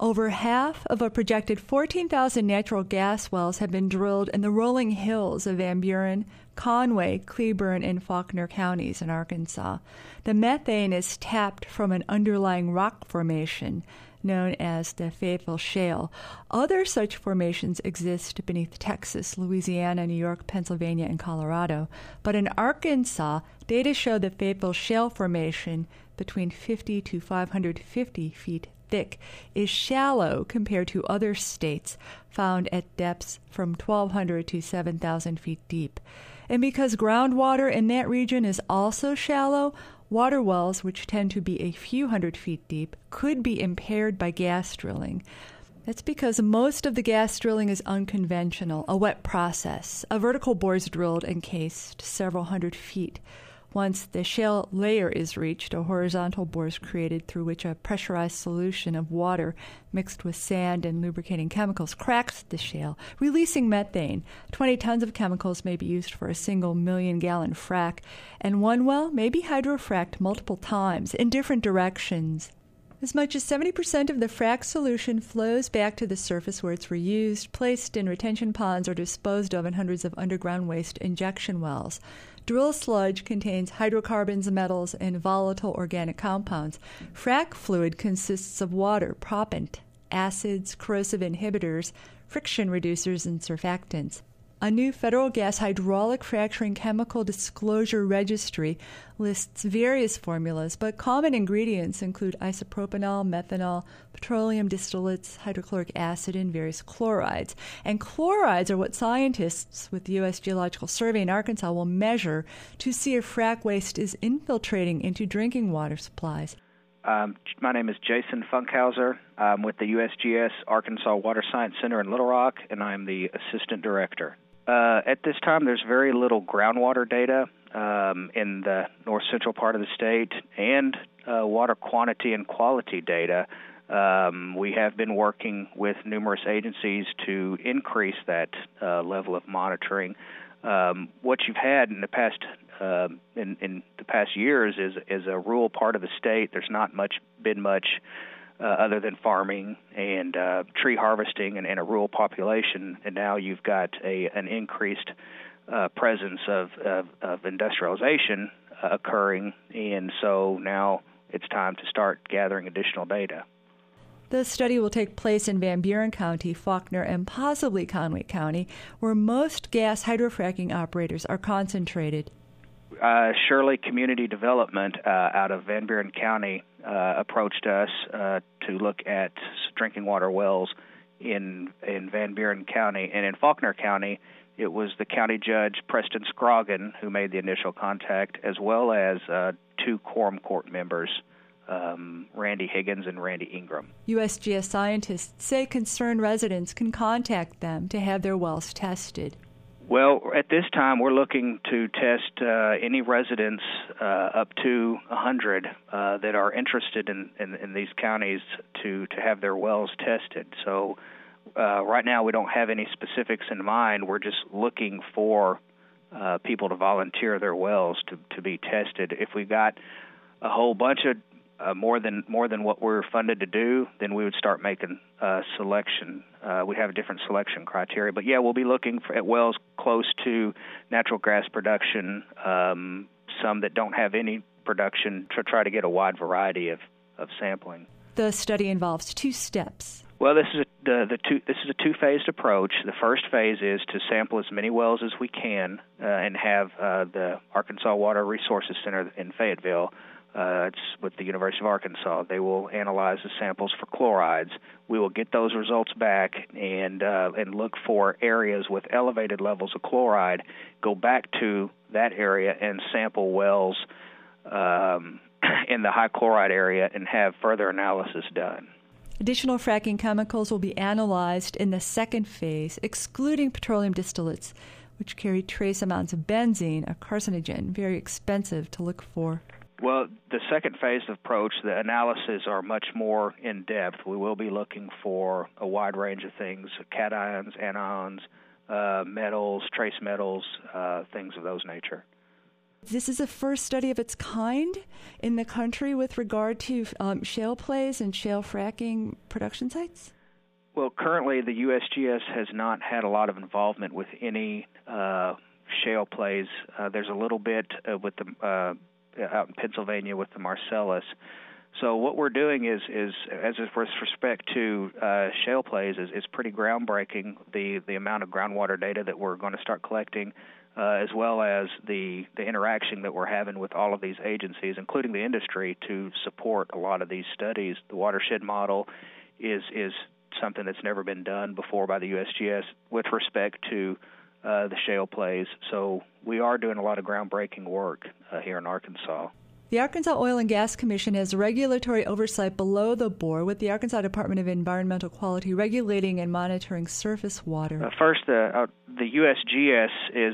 Over half of a projected 14,000 natural gas wells have been drilled in the rolling hills of Van Buren, Conway, Cleburne, and Faulkner counties in Arkansas. The methane is tapped from an underlying rock formation known as the Fayetteville Shale. Other such formations exist beneath Texas, Louisiana, New York, Pennsylvania, and Colorado. But in Arkansas, data show the Fayetteville Shale formation, between 50 to 550 feet thick, is shallow compared to other states found at depths from 1,200 to 7,000 feet deep. And because groundwater in that region is also shallow, water wells, which tend to be a few hundred feet deep, could be impaired by gas drilling. That's because most of the gas drilling is unconventional, a wet process. A vertical bore is drilled and cased several hundred feet. Once the shale layer is reached, a horizontal bore is created through which a pressurized solution of water mixed with sand and lubricating chemicals cracks the shale, releasing methane. 20 tons of chemicals may be used for a single million-gallon frac, and one well may be hydrofrac'd multiple times in different directions. As much as 70% of the frac solution flows back to the surface where it's reused, placed in retention ponds, or disposed of in hundreds of underground waste injection wells. Drill sludge contains hydrocarbons, metals, and volatile organic compounds. Frac fluid consists of water, proppant, acids, corrosive inhibitors, friction reducers, and surfactants. A new federal gas hydraulic fracturing chemical disclosure registry lists various formulas, but common ingredients include isopropanol, methanol, petroleum distillates, hydrochloric acid, and various chlorides. And chlorides are what scientists with the U.S. Geological Survey in Arkansas will measure to see if frac waste is infiltrating into drinking water supplies. My name is Jason Funkhauser. I'm with the USGS Arkansas Water Science Center in Little Rock, and I'm the assistant director. At this time, there's very little groundwater data in the north-central part of the state, and water quantity and quality data. We have been working with numerous agencies to increase that level of monitoring. What you've had in the past in the past years is a rural part of the state. There's not been much other than farming and tree harvesting and a rural population, and now you've got an increased presence of industrialization occurring, and so now it's time to start gathering additional data. The study will take place in Van Buren County, Faulkner, and possibly Conway County, where most gas hydrofracking operators are concentrated. Shirley Community Development out of Van Buren County approached us to look at drinking water wells in Van Buren County. And in Faulkner County, it was the county judge, Preston Scroggin, who made the initial contact, as well as two quorum court members, Randy Higgins and Randy Ingram. USGS scientists say concerned residents can contact them to have their wells tested. Well, at this time, we're looking to test any residents up to 100 that are interested in these counties to have their wells tested. So right now, we don't have any specifics in mind. We're just looking for people to volunteer their wells to be tested. If we got a whole bunch of more than what we're funded to do, then we would start making selection. We have a different selection criteria. But, yeah, we'll be looking at wells close to natural gas production, some that don't have any production, to try to get a wide variety of sampling. The study involves two steps. Well, this is a two-phased approach. The first phase is to sample as many wells as we can and have the Arkansas Water Resources Center in Fayetteville. It's with the University of Arkansas. They will analyze the samples for chlorides. We will get those results back and look for areas with elevated levels of chloride, go back to that area and sample wells in the high chloride area and have further analysis done. Additional fracking chemicals will be analyzed in the second phase, excluding petroleum distillates, which carry trace amounts of benzene, a carcinogen, very expensive to look for. Well, the second phase of approach, the analyses are much more in-depth. We will be looking for a wide range of things, cations, anions, metals, trace metals, things of those nature. This is the first study of its kind in the country with regard to shale plays and shale fracking production sites? Well, currently the USGS has not had a lot of involvement with any shale plays. There's a little bit with the out in Pennsylvania with the Marcellus. So what we're doing is as with respect to shale plays, is pretty groundbreaking. The amount of groundwater data that we're going to start collecting, as well as the interaction that we're having with all of these agencies, including the industry, to support a lot of these studies. The watershed model is something that's never been done before by the USGS with respect to the shale plays. So we are doing a lot of groundbreaking work here in Arkansas. The Arkansas Oil and Gas Commission has regulatory oversight below the bore, with the Arkansas Department of Environmental Quality regulating and monitoring surface water. First, the USGS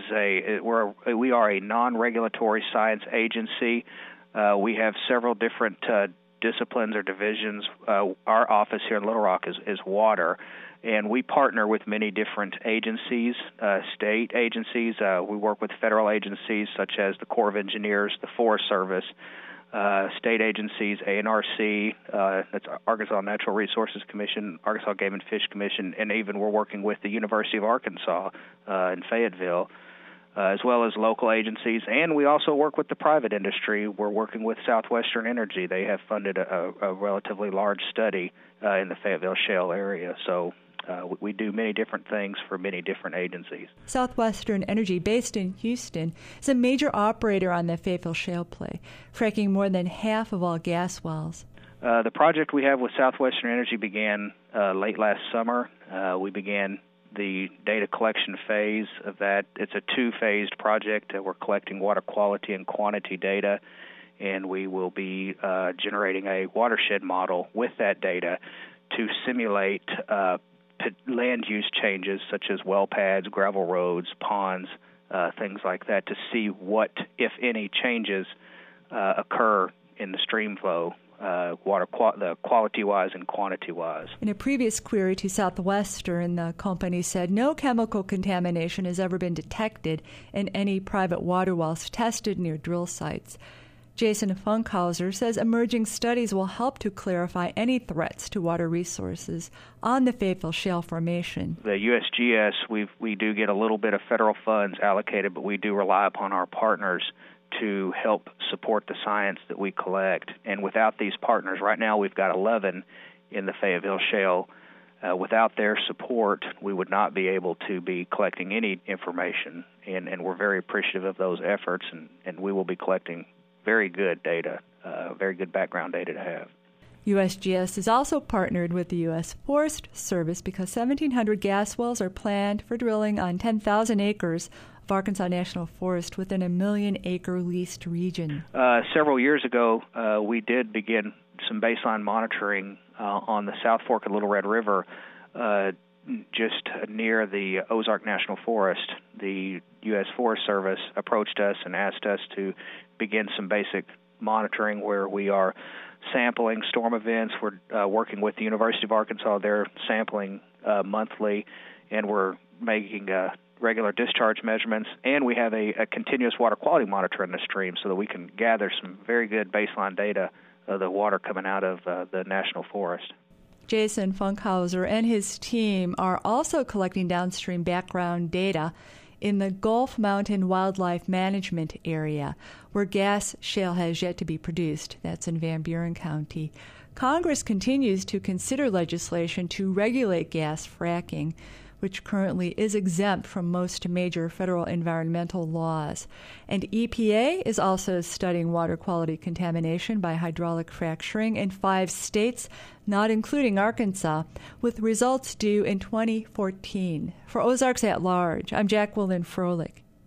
we are a non-regulatory science agency. We have several different disciplines or divisions. Our office here in Little Rock is water, and we partner with many different agencies, state agencies. We work with federal agencies such as the Corps of Engineers, the Forest Service, state agencies, ANRC, that's Arkansas Natural Resources Commission, Arkansas Game and Fish Commission, and even we're working with the University of Arkansas in Fayetteville, as well as local agencies. And we also work with the private industry. We're working with Southwestern Energy. They have funded a relatively large study in the Fayetteville Shale area. So we do many different things for many different agencies. Southwestern Energy, based in Houston, is a major operator on the Fayetteville Shale play, fracking more than half of all gas wells. The project we have with Southwestern Energy began late last summer. We began the data collection phase of that. It's a two-phased project. We're collecting water quality and quantity data, and we will be generating a watershed model with that data to simulate land use changes such as well pads, gravel roads, ponds, things like that, to see what, if any, changes occur in the stream flow, quality-wise and quantity-wise. In a previous query to Southwestern, the company said no chemical contamination has ever been detected in any private water wells tested near drill sites. Jason Funkhauser says emerging studies will help to clarify any threats to water resources on the Fayetteville Shale Formation. The USGS, we do get a little bit of federal funds allocated, but we do rely upon our partners to help support the science that we collect. And without these partners, right now we've got 11 in the Fayetteville Shale. Without their support, we would not be able to be collecting any information, and we're very appreciative of those efforts, and we will be collecting very good data, very good background data to have. USGS is also partnered with the U.S. Forest Service because 1,700 gas wells are planned for drilling on 10,000 acres of Arkansas National Forest within a 1 million-acre leased region. Several years ago, we did begin some baseline monitoring on the South Fork of Little Red River, just near the Ozark National Forest. The U.S. Forest Service approached us and asked us to begin some basic monitoring where we are sampling storm events. We're working with the University of Arkansas. They're sampling monthly, and we're making regular discharge measurements, and we have a continuous water quality monitor in the stream so that we can gather some very good baseline data of the water coming out of the National Forest. Jason Funkhauser and his team are also collecting downstream background data in the Gulf Mountain Wildlife Management Area, where gas shale has yet to be produced. That's in Van Buren County. Congress continues to consider legislation to regulate gas fracking, which currently is exempt from most major federal environmental laws. And EPA is also studying water quality contamination by hydraulic fracturing in 5 states, not including Arkansas, with results due in 2014. For Ozarks at Large, I'm Jacqueline Froelich.